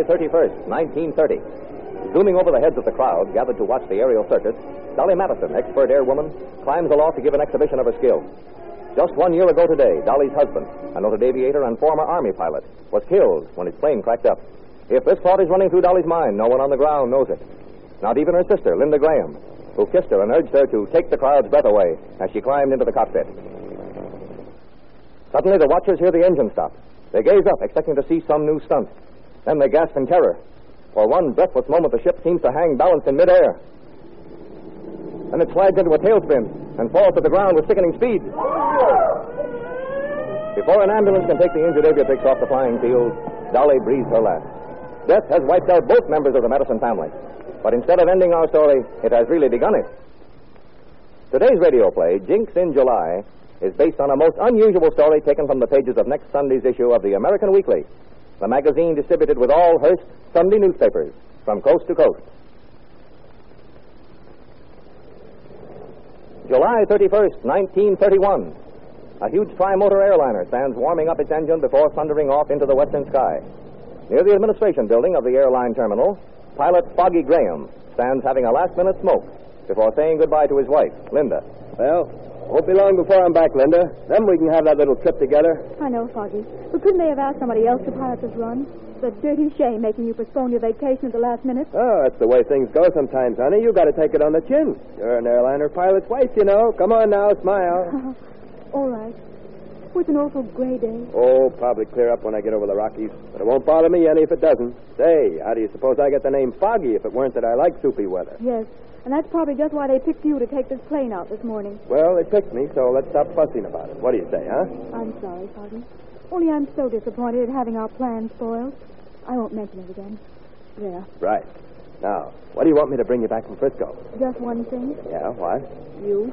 31st, 1930. Zooming over the heads of the crowd gathered to watch the aerial circus, Dolly Madison, expert airwoman, climbs aloft to give an exhibition of her skill. Just 1 year ago today, Dolly's husband, a noted aviator and former Army pilot, was killed when his plane cracked up. If this thought is running through Dolly's mind, no one on the ground knows it. Not even her sister, Linda Graham, who kissed her and urged her to take the crowd's breath away as she climbed into the cockpit. Suddenly, the watchers hear the engine stop. They gaze up, expecting to see some new stunt. Then they gasp in terror. For one breathless moment, the ship seems to hang balanced in midair. Then it slides into a tailspin and falls to the ground with sickening speed. Before an ambulance can take the injured aviatrix off the flying field, Dolly breathes her last. Death has wiped out both members of the Madison family. But instead of ending our story, it has really begun it. Today's radio play, Jinx in July, is based on a most unusual story taken from the pages of next Sunday's issue of the American Weekly, the magazine distributed with all Hearst Sunday newspapers from coast to coast. July 31st, 1931. A huge tri-motor airliner stands warming up its engine before thundering off into the western sky. Near the administration building of the airline terminal, pilot Foggy Graham stands having a last-minute smoke before saying goodbye to his wife, Linda. Well, won't be long before I'm back, Linda. Then we can have that little trip together. I know, Foggy. But couldn't they have asked somebody else to pilot this run? It's a dirty shame making you postpone your vacation at the last minute. Oh, that's the way things go sometimes, honey. You got to take it on the chin. You're an airliner pilot's wife, you know. Come on now, smile. All right. Oh, it's an awful gray day. Oh, probably clear up when I get over the Rockies. But it won't bother me any if it doesn't. Say, how do you suppose I get the name Foggy if it weren't that I like soupy weather? Yes, and that's probably just why they picked you to take this plane out this morning. Well, they picked me, so let's stop fussing about it. What do you say, huh? I'm sorry, Foggy. Only I'm so disappointed at having our plans spoiled. I won't mention it again. There. Right. Now, what do you want me to bring you back from Frisco? Just one thing. Yeah, what? You.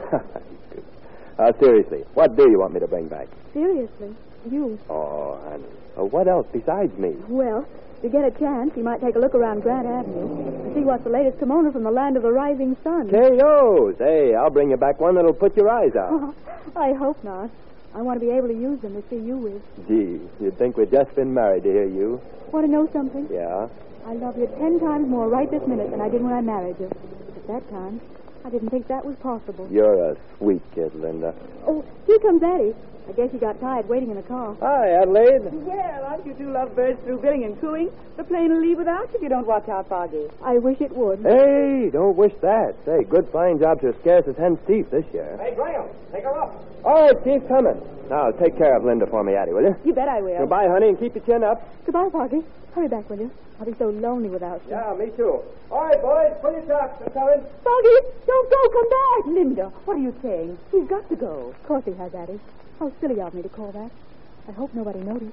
Seriously, what do you want me to bring back? Seriously, you. Oh, honey. What else besides me? Well, if you get a chance, you might take a look around Grant Avenue and see what's the latest kimono from the land of the rising sun. K.O.'s. Hey, I'll bring you back one that'll put your eyes out. I hope not. I want to be able to use them to see you with. Gee, you'd think we'd just been married to hear you. Want to know something? Yeah? I love you 10 times more right this minute than I did when I married you. At that time, I didn't think that was possible. You're a sweet kid, Linda. Oh, here comes Addie. I guess you got tired waiting in the car. Hi, Adelaide. Well, aren't you two lovebirds through billing and cooing? The plane will leave without you if you don't watch out, Foggy. I wish it would. Hey, don't wish that. Say, good flying jobs are scarce as hen's teeth this year. Hey, Graham, take her up. All right, Chief, coming. Now, take care of Linda for me, Addie, will you? You bet I will. Goodbye, honey, and keep your chin up. Goodbye, Foggy. Hurry back, will you? I'll be so lonely without you. Yeah, me too. All right, boys, pull your chops. I'm coming. Foggy, don't go. Come back. Linda, what are you saying? He's got to go. Of course he has, Addie. How silly of me to call that. I hope nobody noticed.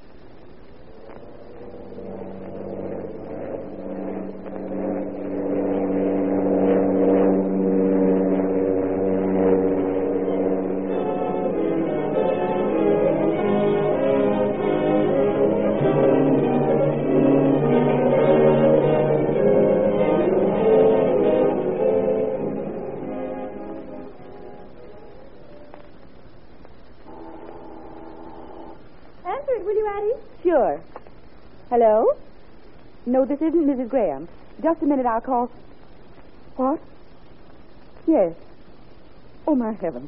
Sure. Hello? No, this isn't Mrs. Graham. Just a minute, I'll call. What? Yes. Oh, my heavens.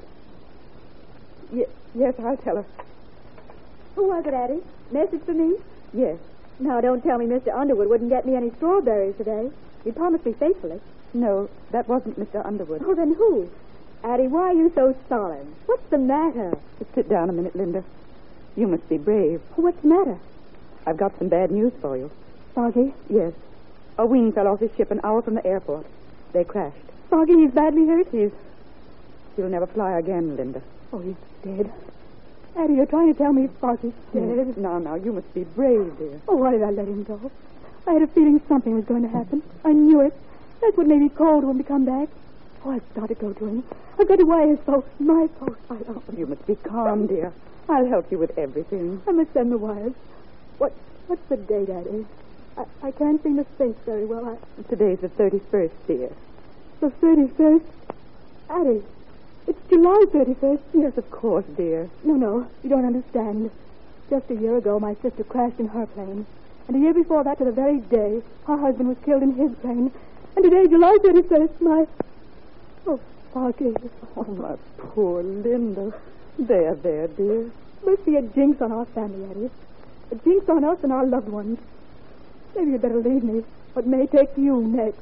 Yes, I'll tell her. Who was it, Addie? Message for me? Yes. Now, don't tell me Mr. Underwood wouldn't get me any strawberries today. He promised me faithfully. No, that wasn't Mr. Underwood. Oh, then who? Addie, why are you so solemn? What's the matter? Just sit down a minute, Linda. You must be brave. What's the matter? I've got some bad news for you. Foggy? Yes. A wing fell off his ship an hour from the airport. They crashed. Foggy, he's badly hurt. He'll never fly again, Linda. Oh, he's dead. Addie, you're trying to tell me Foggy's dead. Now, you must be brave, dear. Oh, why did I let him go? I had a feeling something was going to happen. I knew it. That's what made me call to him to come back. Oh, I've got to go to him. I've got to wire his folks. My folks. You must be calm, dear. I'll help you with everything. I must send the wires. What's the date, Addie? I can't seem to think very well. Today's the 31st, dear. The 31st? Addie, it's July 31st. Yes, of course, dear. No, you don't understand. Just a year ago, my sister crashed in her plane. And a year before that, to the very day, her husband was killed in his plane. And today, July 31st, my... Oh, Foggy. Oh, my poor Linda. There, dear. Must be a jinx on our family, Eddie. A jinx on us and our loved ones. Maybe you'd better leave me. What may take you next.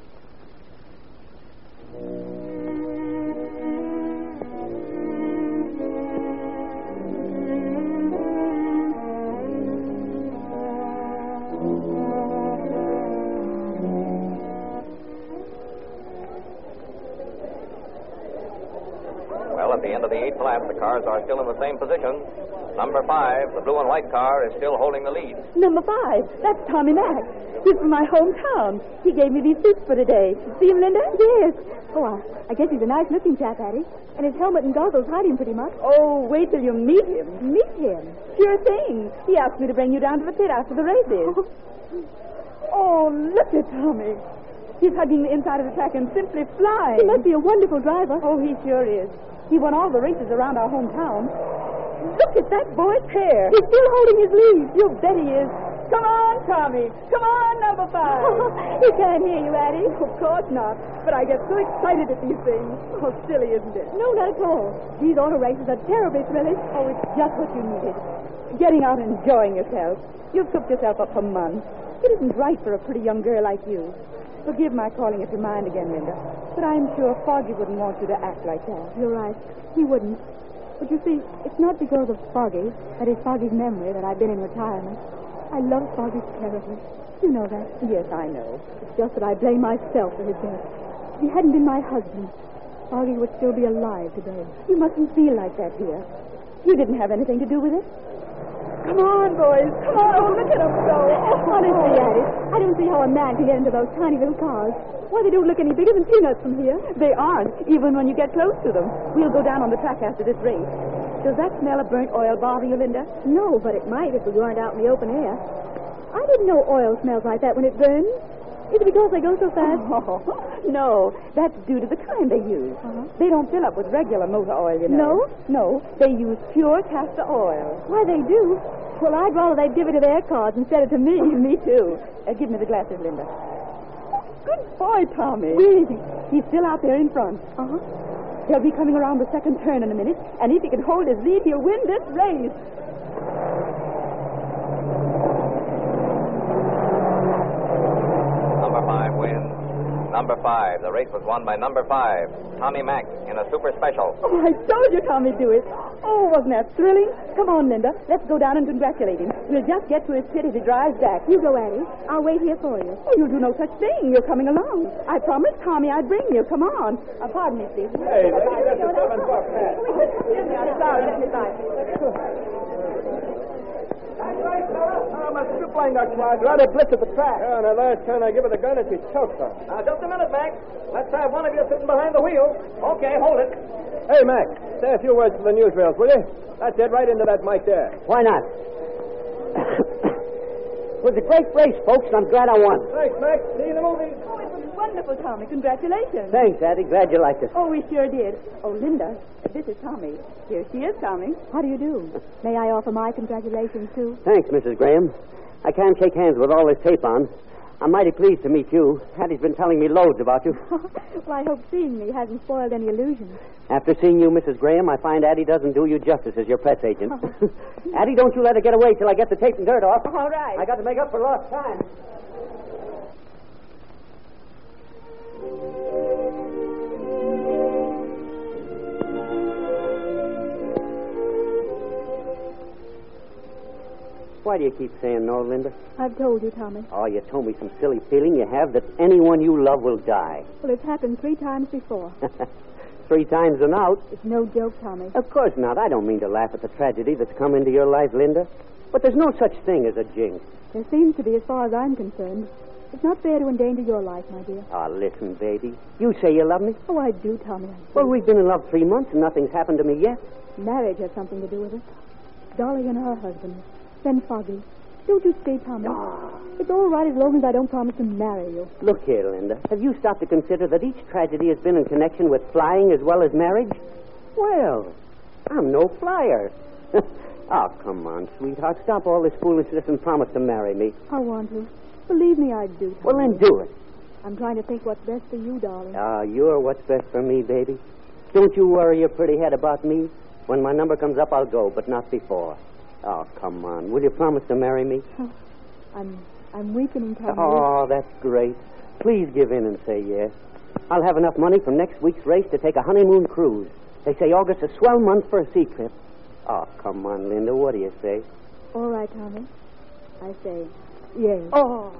Well, at the end of the 8th lap, the cars are still in the same position. Number 5, the blue and white car, is still holding the lead. Number 5, that's Tommy Mack. He's from my hometown. He gave me these suits for today. See him, Linda? Yes. Oh, I guess he's a nice-looking chap, Addie. And his helmet and goggles hide him pretty much. Oh, wait till you meet him. Meet him? Sure thing. He asked me to bring you down to the pit after the races. Oh, look at Tommy. He's hugging the inside of the track and simply flying. He must be a wonderful driver. Oh, he sure is. He won all the races around our hometown. Look at that boy's hair. He's still holding his lead. You bet he is. Come on, Tommy. Come on, number 5. He can't hear you, Addie. Of course not. But I get so excited at these things. Oh, silly, isn't it? No, not at all. These auto races are terribly thrilling. Oh, it's just what you needed. Getting out and enjoying yourself. You've cooked yourself up for months. It isn't right for a pretty young girl like you. Forgive my calling at your mind again, Linda. But I'm sure Foggy wouldn't want you to act like that. You're right. He wouldn't. But you see, it's not because of Foggy, that is Foggy's memory, that I've been in retirement. I love Foggy terribly. You know that. Yes, I know. It's just that I blame myself for his death. If he hadn't been my husband, Foggy would still be alive today. You mustn't feel like that, dear. You didn't have anything to do with it. Come on, boys. Come on. Oh, look at them go. Honestly, Addie, I don't see how a man can get into those tiny little cars. Why, they don't look any bigger than peanuts from here. They aren't, even when you get close to them. We'll go down on the track after this race. Does that smell of burnt oil bother you, Linda? No, but it might if we weren't out in the open air. I didn't know oil smells like that when it burns. Is it because they go so fast? Oh, no. That's due to the kind they use. They don't fill up with regular motor oil, you know. No, they use pure castor oil. Why, they do? Well, I'd rather they'd give it to their cars instead of to me. Me, too. Give me the glasses, Linda. Good boy, Tommy. Where is he? He's still out there in front. He'll be coming around the second turn in a minute, and if he can hold his lead, he'll win this race. Number 5 wins. Number 5. The race was won by number 5, Tommy Mack, in a super special. Oh, I told you Tommy'd do it. Oh, wasn't that thrilling? Come on, Linda. Let's go down and congratulate him. We'll just get to his pit as he drives back. You go, Addie. I'll wait here for you. Oh, you'll do no such thing. You're coming along. I promised Tommy I'd bring you. Come on. Pardon me, please. Hey, that's a $7 hat. Sorry, let me buy. I'm a supine that car. Rather blitz at the track. Yeah, and the last turn I give her the gun and she chokes her. Now, just a minute, Mac. Let's have one of you sitting behind the wheel. Okay, hold it. Hey, Mac, say a few words to the newsreels, will you? That's it, right into that mic there. Why not? It was a great race, folks, and I'm glad I won. Thanks, Mac. See you in the movies. Oh, it was wonderful, Tommy. Congratulations. Thanks, Addie. Glad you liked it. Oh, we sure did. Oh, Linda, this is Tommy. Here she is, Tommy. How do you do? May I offer my congratulations, too? Thanks, Mrs. Graham. I can't shake hands with all this tape on. I'm mighty pleased to meet you. Hattie's been telling me loads about you. Well, I hope seeing me hasn't spoiled any illusions. After seeing you, Mrs. Graham, I find Addie doesn't do you justice as your press agent. Addie, don't you let her get away till I get the tape and dirt off. All right. I got to make up for lost time. Why do you keep saying no, Linda? I've told you, Tommy. Oh, you told me some silly feeling you have that anyone you love will die. Well, it's happened 3 times before. 3 times and out. It's no joke, Tommy. Of course not. I don't mean to laugh at the tragedy that's come into your life, Linda. But there's no such thing as a jinx. There seems to be, as far as I'm concerned. It's not fair to endanger your life, my dear. Oh, listen, baby. You say you love me? Oh, I do, Tommy. I do. Well, we've been in love 3 months and nothing's happened to me yet. Marriage has something to do with it. Dolly and her husband. Then Foggy. Don't you see, Tommy? It's all right as long as I don't promise to marry you. Look here, Linda. Have you stopped to consider that each tragedy has been in connection with flying as well as marriage? Well, I'm no flyer. Oh, come on, sweetheart. Stop all this foolishness and promise to marry me. I want to. Believe me, I do. Well, then do it. I'm trying to think what's best for you, darling. You're what's best for me, baby. Don't you worry your pretty head about me. When my number comes up, I'll go, but not before. Oh, come on. Will you promise to marry me? I'm weakening, Tommy. Oh, that's great. Please give in and say yes. I'll have enough money from next week's race to take a honeymoon cruise. They say August's a swell month for a sea trip. Oh, come on, Linda. What do you say? All right, Tommy. I say yes. Oh.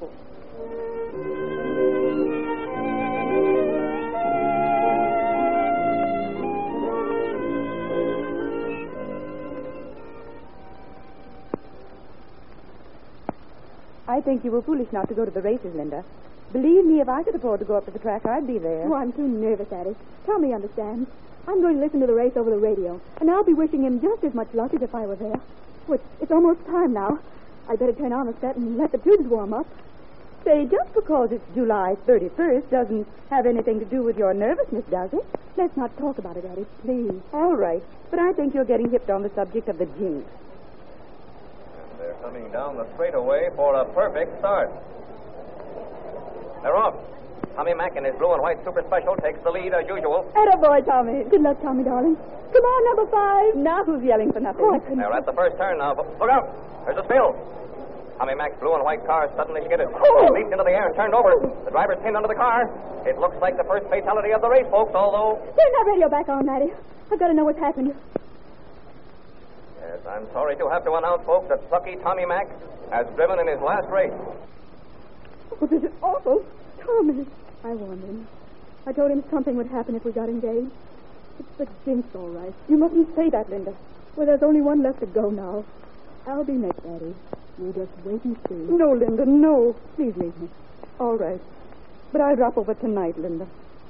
I think you were foolish not to go to the races, Linda. Believe me, if I could afford to go up to the track, I'd be there. Oh, I'm too nervous, Addie. Tommy understands. I'm going to listen to the race over the radio, and I'll be wishing him just as much luck as if I were there. Oh, it's almost time now. I'd better turn on the set and let the tubes warm up. Say, just because it's July 31st doesn't have anything to do with your nervousness, does it? Let's not talk about it, Addie, please. All right. But I think you're getting hipped on the subject of the jinx. And they're coming down the straightaway for a perfect start. They're off. Tommy Mack in his blue and white super special takes the lead as usual. Attaboy, Tommy. Good luck, Tommy, darling. Come on, number 5. Now who's yelling for nothing? Oh, I couldn't... They're at the first turn now. Look out! There's a spill. Tommy Mack's blue and white car suddenly skidded. Oh. He leaped into the air and turned over. The driver's pinned under the car. It looks like the first fatality of the race, folks, although... Turn that radio back on, Maddie. I've got to know what's happened. Yes, I'm sorry to have to announce, folks, that plucky Tommy Mack has driven in his last race. Oh, this is awful. Tommy. I warned him. I told him something would happen if we got engaged. It's the jinx, all right. You mustn't say that, Linda. Well, there's only one left to go now. I'll be next, Addie. You just wait and see. No, Linda, no. Please leave me. All right. But I'll drop over tonight, Linda.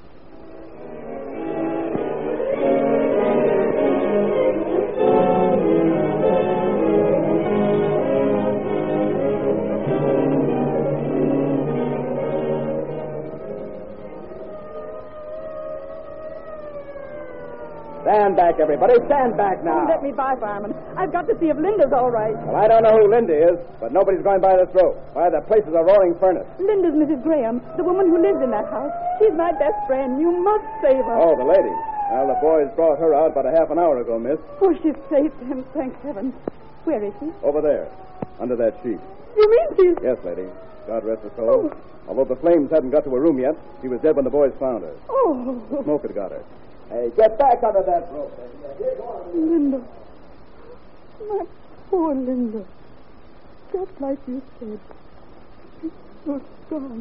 Stand back, everybody. Stand back now. Let me by, fireman. I've got to see if Linda's all right. Well, I don't know who Linda is, but nobody's going by this road. Why, the place is a roaring furnace. Linda's Mrs. Graham, the woman who lives in that house. She's my best friend. You must save her. Oh, the lady. Well, the boys brought her out about a half an hour ago, miss. Oh, she's safe, then. Thank heaven. Where is she? Over there, under that sheet. You mean she's... Yes, lady. God rest her soul. Although the flames hadn't got to her room yet, she was dead when the boys found her. Oh. The smoke had got her. Hey, get back under that rope. Linda. My poor Linda. Just like you said. She's so gone.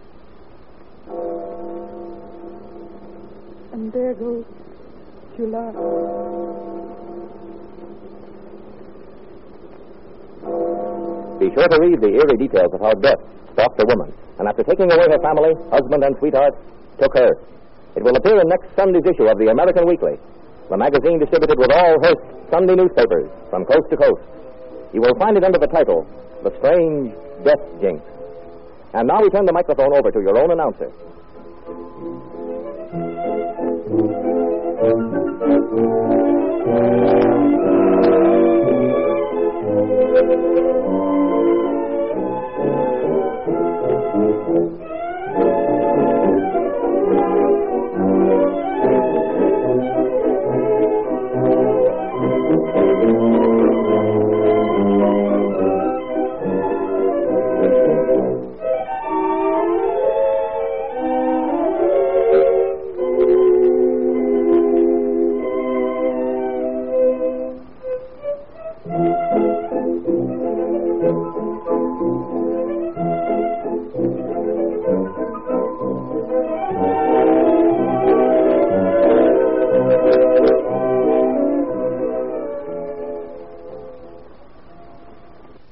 And there goes July. Be sure to read the eerie details of how death stalked a woman, and after taking away her family, husband, and sweetheart, took her. It will appear in next Sunday's issue of the American Weekly, the magazine distributed with all Hearst Sunday newspapers from coast to coast. You will find it under the title, The Strange Death Jinx. And now we turn the microphone over to your own announcer.